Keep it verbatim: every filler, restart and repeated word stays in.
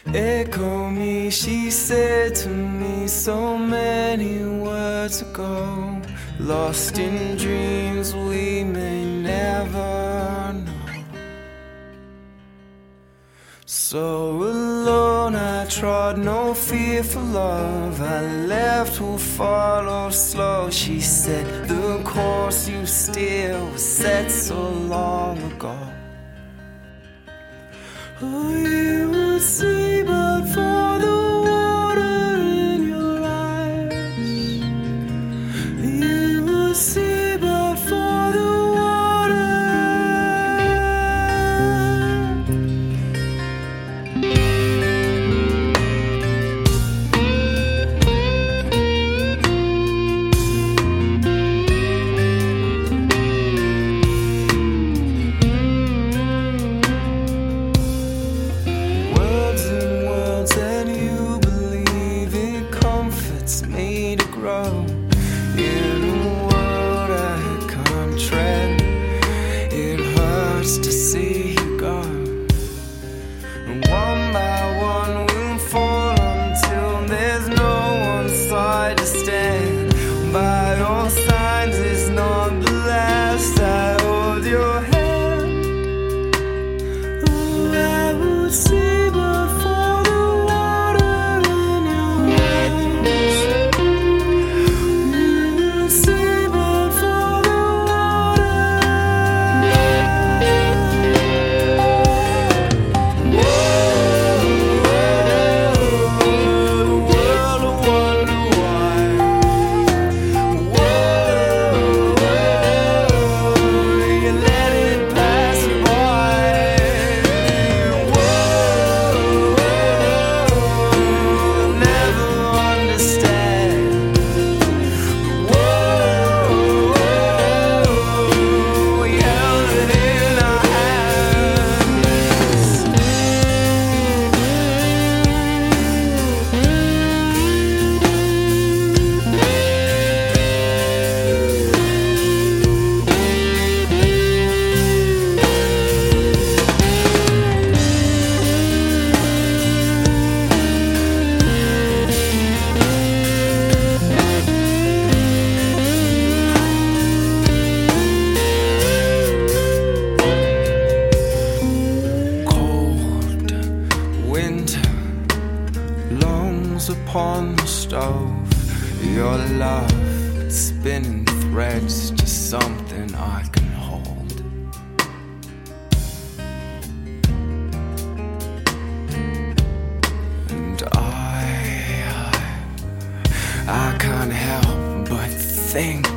Echo me, she said to me so many words ago. Lost in dreams we may never know. So alone I trod, no fear for love. I left will follow slow. She said the course you steer was set so long ago. Oh, you would see but for the water in your eyes. You would see but for the in a world I can't tread. It hurts to see you go, and one by one we'll fall until there's no one side to stand. By all signs it's not the last I hold your hand. Oh, I would see but for the water in your eyes. Upon the stove, your love spinning threads to something I can hold. And I, I can't help but think